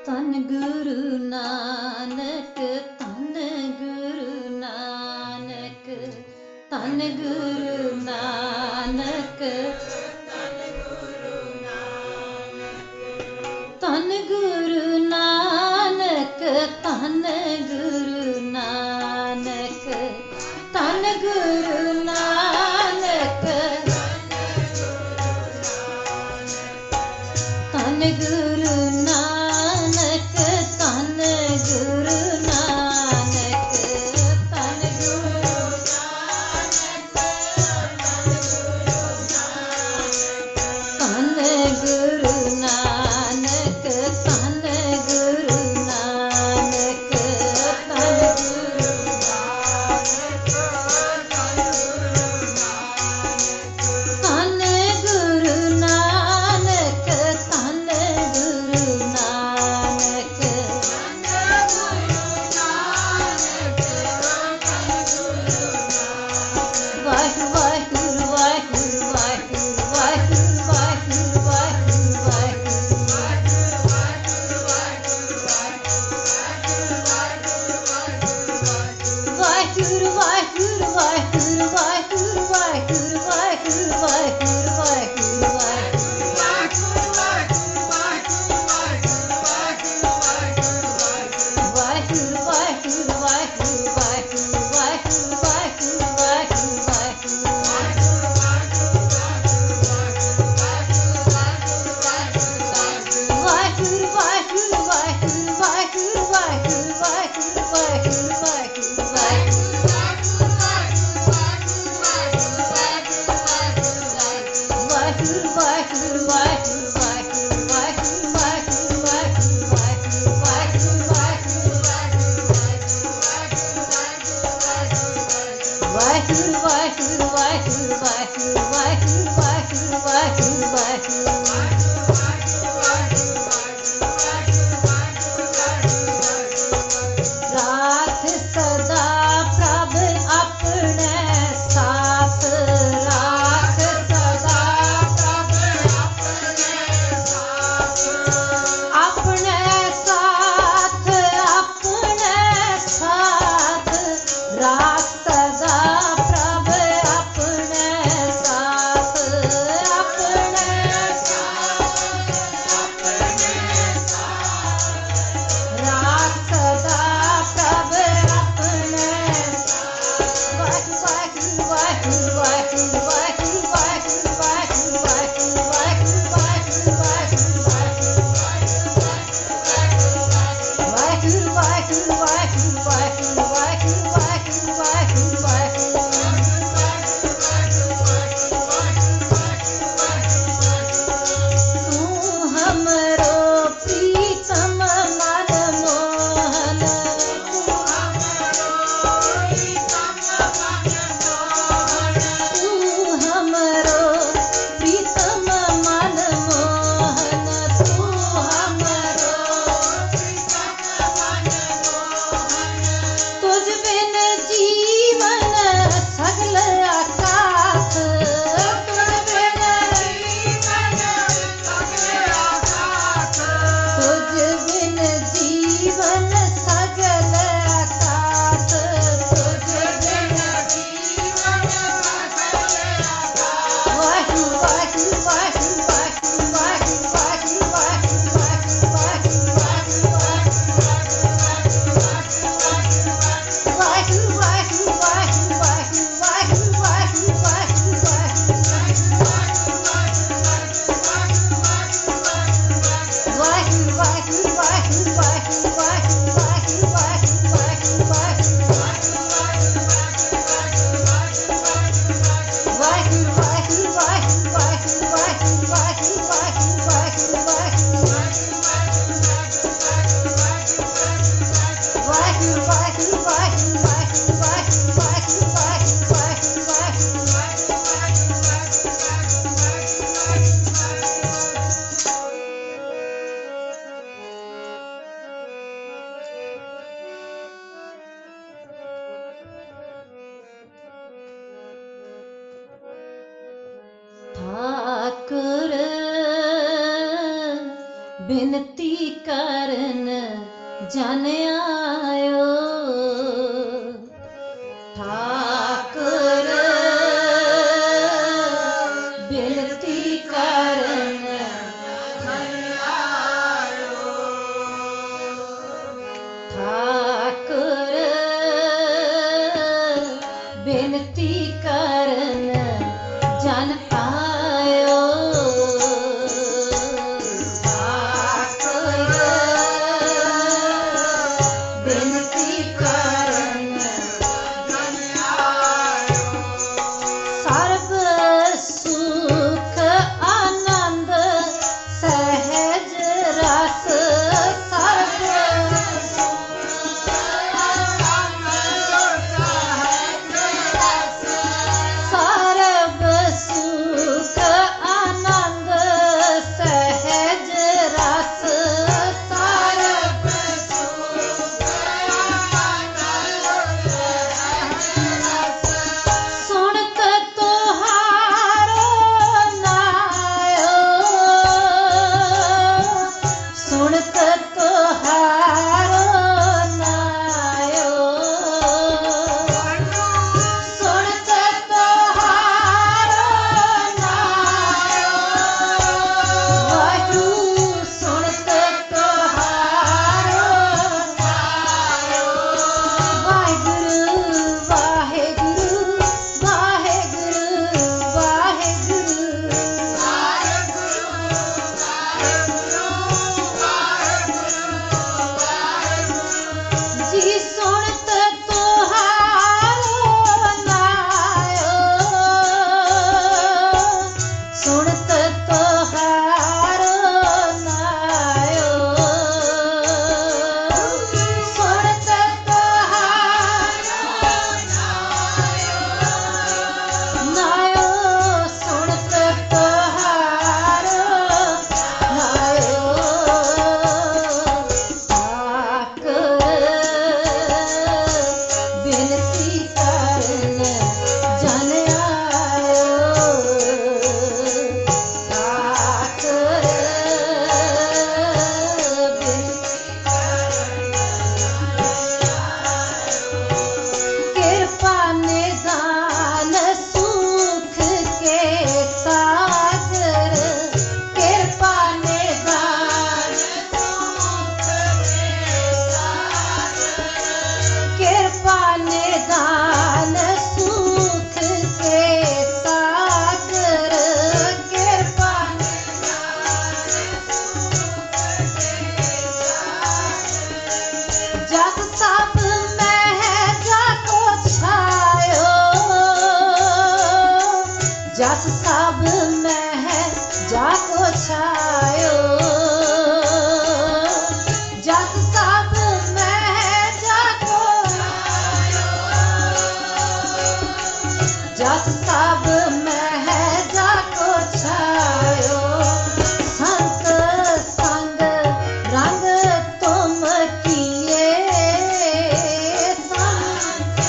ਧੰਨ ਗੁਰੂ ਨਾਨਕ, ਧੰਨ ਗੁਰੂ ਨਾਨਕ, ਧੰਨ ਗੁਰੂ ਨਾਨਕ, ਧੰਨ ਗੁਰੂ ਨਾਨਕ, ਧੰਨ ਗੁਰੂ ਨਾਨਕ, ਧੰਨ ਗੁਰੂ ਨਾਨਕ, ਧੰਨ ਗੁਰੂ ਨਾਨਕ, ਧੰਨ ਗੁਰੂ ਨਾਨਕ, ਧੰਨ ਗੁਰੂ ਧੰਨ ਗੁਰੂ ਨਾਨਕ, ਧੰਨ ਗੁਰੂ ਨਾਨਕ, ਧੰਨ ਕਰਨ ਜਨ ਆਇਓ। ਠਾਕੁਰ ਬੇਨਤੀ ਕਰਨ ਜਨ ਆਇਓ। ਠਾਕੁਰ ਬੇਨਤੀ ਕਰਨ ਜਨ ਆਇਓ। ਸਰਬ ਸੁਖ ਆਨੰਦ ਸਹਿਜ ਰਸ। ਸਰਬ ਸਰਬ ਸੁਖ ਆਨੰਦ ਸਹਿਜ ਰਸ। ਸਰਬ ਸੁਣਤ ਤੁਹਾਰੋ ਨਾਇਓ। ਸੁਣਤ ਤੁਹਾਰੋ ਨਾਇਓ। ਸੁਣਤ ਤੁਹਾਰੋ ਨਾਇਓ। ਵਾਹਿਗੁਰੂ ਸੁਣਤ ਤੁਹਾਰੋ ਨਾਇਓ। ਵਾਹਿਗੁਰੂ ਵਾਹਿਗੁਰੂ ਵਾਹਿਗੁਰੂ ਜੀ ਸੁਣਤ ਤੁਹਾਰੋ ਨਾਇਓ। ਸੁਣਤ ਤੁਹਾਰੋ ਨਾਇਓ। ਸੁਣਤ ਤੁਹਾਰੋ ਨਾਇਓ। ਸੁਣਤ ਤੁਹਾਰੋ ਨਾਇਓ। ਠਾਕੁਰ ਬੇਨਤੀ ਕਰਨ ਜਨ ਆਇਓ। ਠਾਕੁਰ ਕਿਰਪਾ ਨਿਦਾਨ ਸੁਖ ਕੇ ਸਾਗਰ। ਕਿਰਪਾ ਨਿਦਾਨ ਸੁਖ ਕੇ ਸਾਗਰ। ਕਿਰਪਾ ਨਿਦਾਨ ਸੁਖ ਕੇ ਸਾਗਰ। ਕਿਰਪਾ ਜਸ ਸਭ ਮਹਿ ਜਾਕੋ ਛਾਇਓ। ਜਸ ਸਭ ਮਹਿ ਜਾਕੋ ਛਾਇਓ। ਜਸ ਸਭ ਮਹਿ ਜਾਕੋ ਜਸ ਸਭ ਮਹਿ ਜਾਕੋ ਛਾਇਓ। ਸੰਤ ਸੰਗ ਰੰਗ ਤੁਮ ਕੀਏ। ਸੰਤ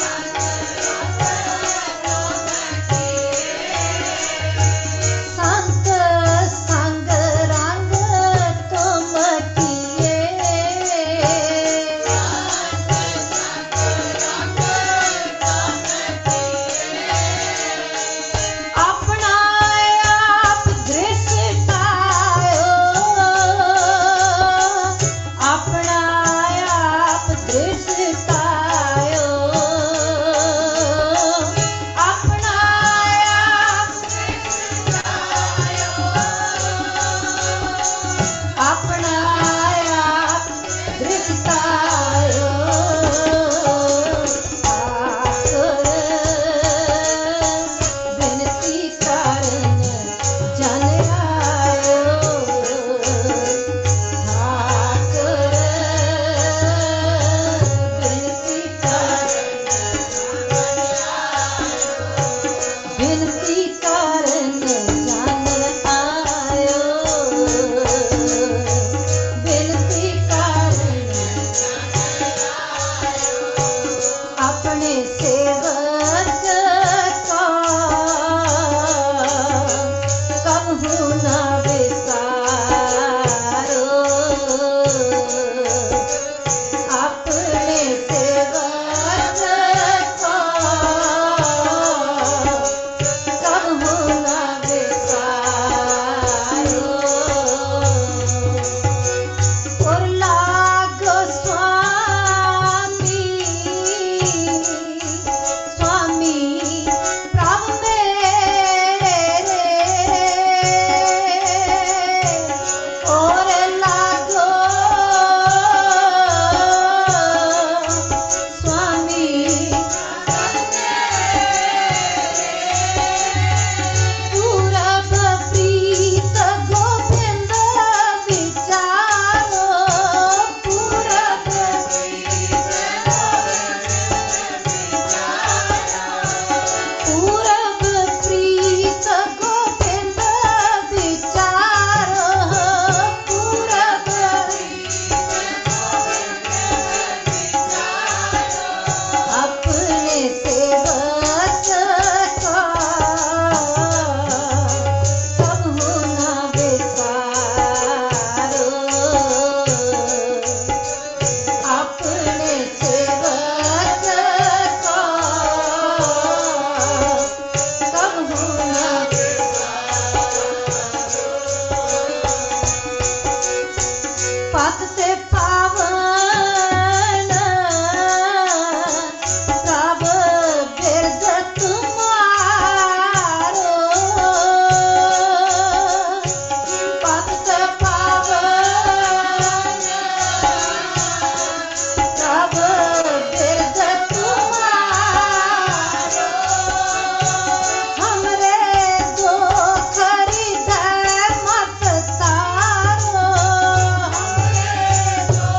ਸੰਗ ਰੰਗ ਤੁਮ ਕੀਏ। ਆਪਣਾ ਆਪ ਦ੍ਰਿਸ਼ ਪਾਇਓ। ਆਪਣਾ ਆਪ ਦ੍ਰਿਸ਼ ਪਾਇਓ। ਆਪਣਾ ਆਪ ਆਪਣਾ ਆਪ ਦ੍ਰਿਸ਼ ਪਾਇਓ। ਠਾਕੁਰ ਬੇਨਤੀ ਕਰਨ ਜਨ ਆਇਓ। ਠਾਕੁਰ ਬੇਨਤੀ ਕਰਨ ਬੇਨਤੀ ਕਰਨ ਜਨ ਆਇਓ। पात से पावन प्रभ बिरद तुम्हारो पात से पावन प्रभ बिरद तुम्हारो हमरे दो खरीदै मत तारो हमरे दो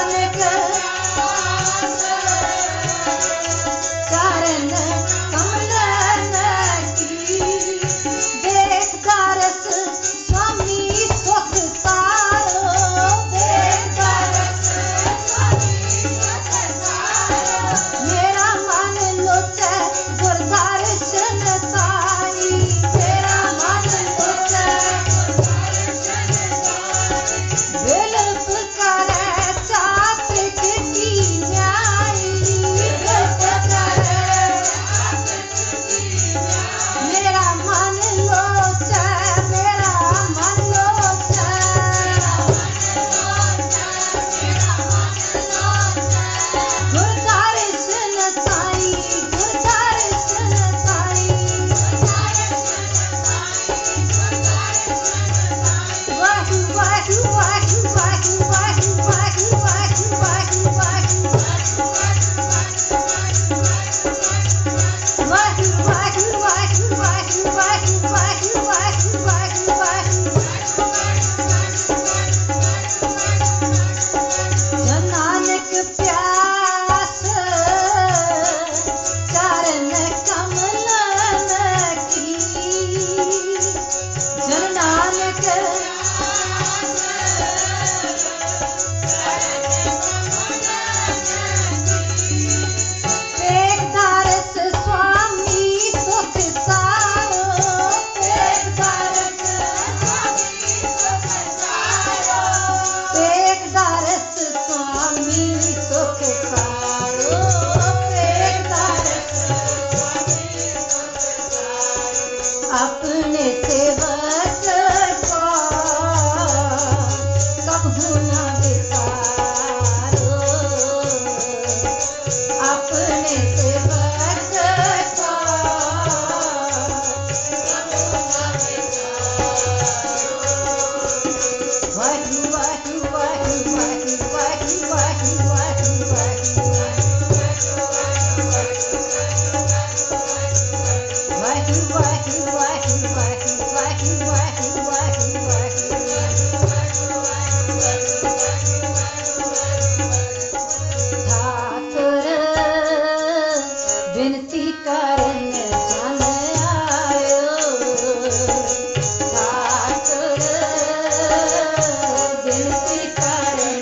नानक चरण कमलन की देखता रस स्वामी सुख तारो देखता रस स्वामी सुख तारो मेरा मन लोचे गुरदर्शन साई मेरा मन लोचे विलप करे चात्रिक की न्यायी विलप करे मेरा मन लोचे मेरा मन लोचे गुरदर्शन साई गुरदर्शन साई वाहु वाहु वाहु वाहु वाहु वाहु वाहु वाहु वाहु वाहु वाहु वाहु वाहु वाहु वाहु वाहु वाहु वाहु जन नानक प्यास चरण कमलन की जन नानक देखता रस स्वामी सुख तारो देखता रस स्वामी सुख तारो देखता रस स्वामी सुख तारो देखता रस स्वामी सुख तारो अपने सेवक को कबहू न बिसारो अपने सेवक को वाहु वाहु वाहु वाहु वाहु वाहु वाहु वाहु वाहु वाहु वाहु वाहु वाहु वाहु वाहु ठाकुर बिनती करन जन आयो ठाकुर बिनती करन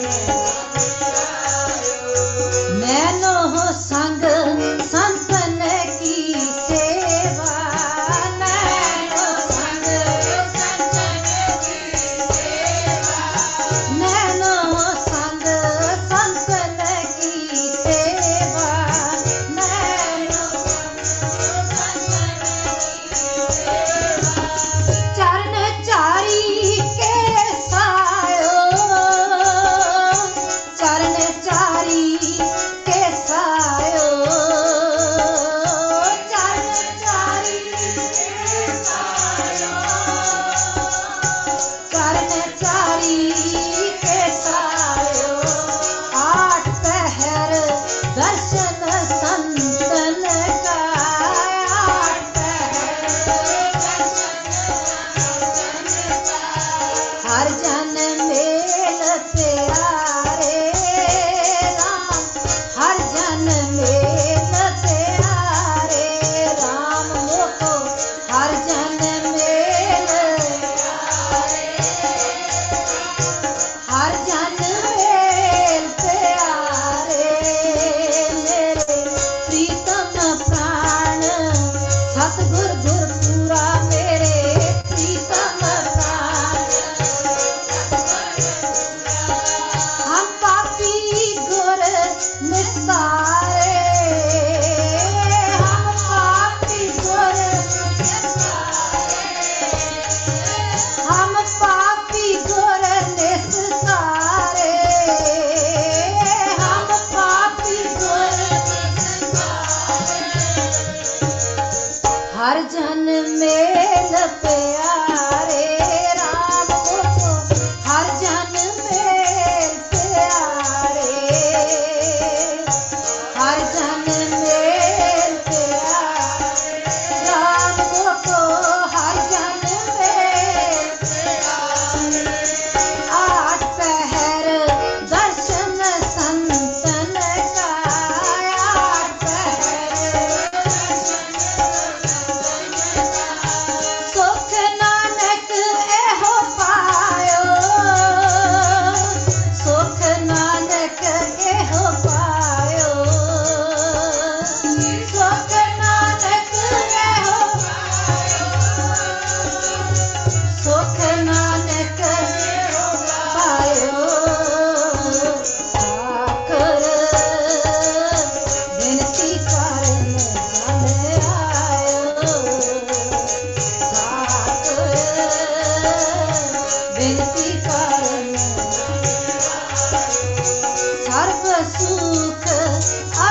नैनो संग संतन की सेवा नैनो संग संतन की सेवा नैनो संग संतन की सेवा नैनो संग चरण चारी के सायो चरण चारी के सायो चरण चारी के सायो चरण चारी के सायो आठ पहर दर्शन संतन का आठ पहर दर्शन हर जन मेल प्यारे राम हर जन मेल प्यारे राम मोको हर जन मेल हर जन मेल प्यारे मेरे प्रीतम प्राण सतगुर गुरपुरा मेरे प्रीतम प्राण हम पापी गुर निस्तारे हम पापी गुर हम पापी गुर निस्तारे हम पापी गुर हर जन मेल प्यारे राम को हर जन मेल प्यारे हर जन मेल प्यारे राम को हर जन मेल प्यारे आठ पहर दर्शन ਸਰਬ ਸੁਖ